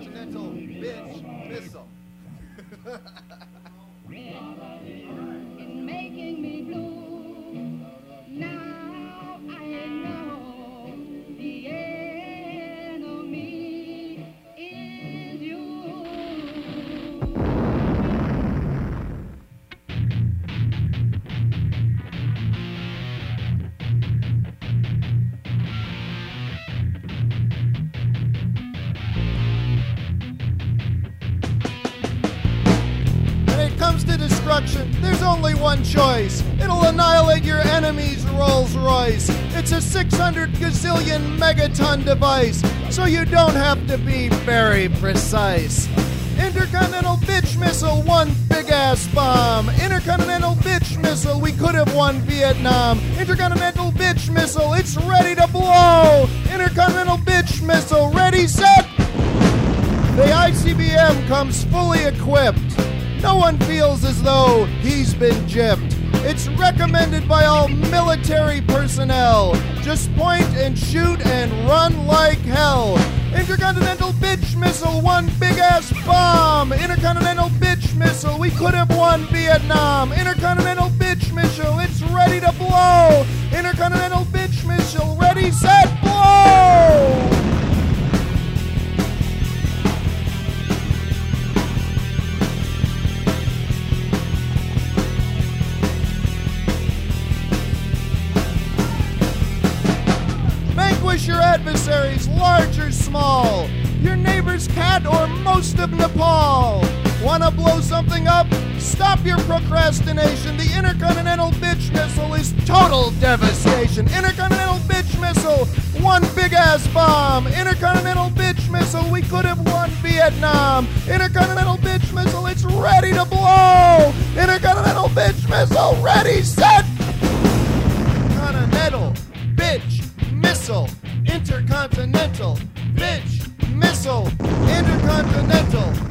Intercontinental bitch missile. It's making me blue. Now I know the enemy is you. Comes to destruction, there's only one choice. It'll annihilate your enemy's Rolls Royce. It's a 600 gazillion megaton device, so you don't have to be very precise. Intercontinental bitch missile, one big ass bomb. Intercontinental bitch missile, we could have won Vietnam. Intercontinental bitch missile, it's ready to blow. Intercontinental bitch missile, ready, set. The ICBM comes fully equipped. No one feels as though he's been gypped. It's recommended by all military personnel. Just point and shoot and run like hell. Intercontinental bitch missile, one big ass bomb. Intercontinental bitch missile, we could have won Vietnam. Intercontinental bitch missile, it's ready to blow. Intercontinental bitch missile, ready, set, blow! Vanquish your adversaries, large or small, your neighbor's cat or most of Nepal. Wanna blow something up? Stop your procrastination. The Intercontinental bitch missile is total devastation. Intercontinental bitch missile, one big ass bomb. Intercontinental bitch missile, we could have won Vietnam. Intercontinental bitch missile, it's ready to blow. Intercontinental bitch missile, ready, set. Continental bitch missile, intercontinental bitch missile, intercontinental